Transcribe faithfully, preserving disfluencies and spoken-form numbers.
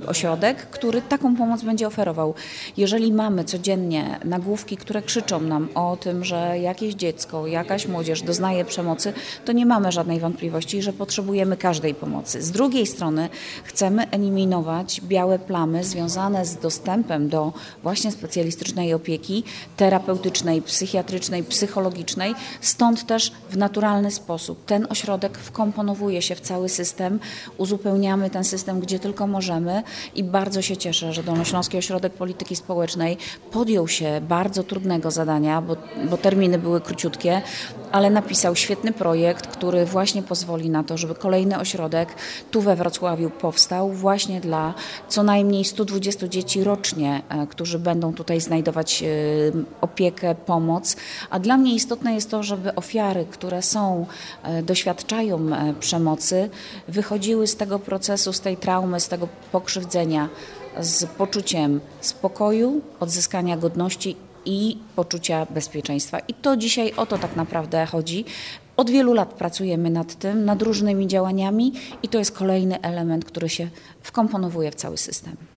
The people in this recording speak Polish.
ośrodek, który taką pomoc będzie oferował. Jeżeli mamy codziennie nagłówki, które krzyczą nam o tym, że jakieś dziecko, jakaś młodzież doznaje przemocy, to nie mamy żadnej wątpliwości, że potrzebujemy każdej pomocy. Z drugiej strony chcemy eliminować białe plamy związane z dostępem do właśnie specjalistycznej opieki terapeutycznej, psychiatrycznej, psychologicznej. Stąd też w naturalny sposób ten ośrodek wkomponowuje się w cały system, uzupełniamy ten system, gdzie tylko możemy i bardzo się cieszę, że Dolnośląski Ośrodek Polityki Społecznej podjął się bardzo trudnego zadania, bo, bo terminy były króciutkie, ale napisał świetny projekt, który właśnie pozwoli na to, żeby kolejny ośrodek tu we Wrocławiu powstał właśnie dla co najmniej stu dwudziestu dzieci rocznie, którzy będą tutaj znajdować opiekę, pomoc. A dla mnie istotne jest to, żeby ofiary, które są, doświadczają przemocy, wychodziły z tego procesu, z tej traumy, z tego pokrzywdzenia z poczuciem spokoju, odzyskania godności i poczucia bezpieczeństwa. I to dzisiaj o to tak naprawdę chodzi. Od wielu lat pracujemy nad tym, nad różnymi działaniami i to jest kolejny element, który się wkomponowuje w cały system.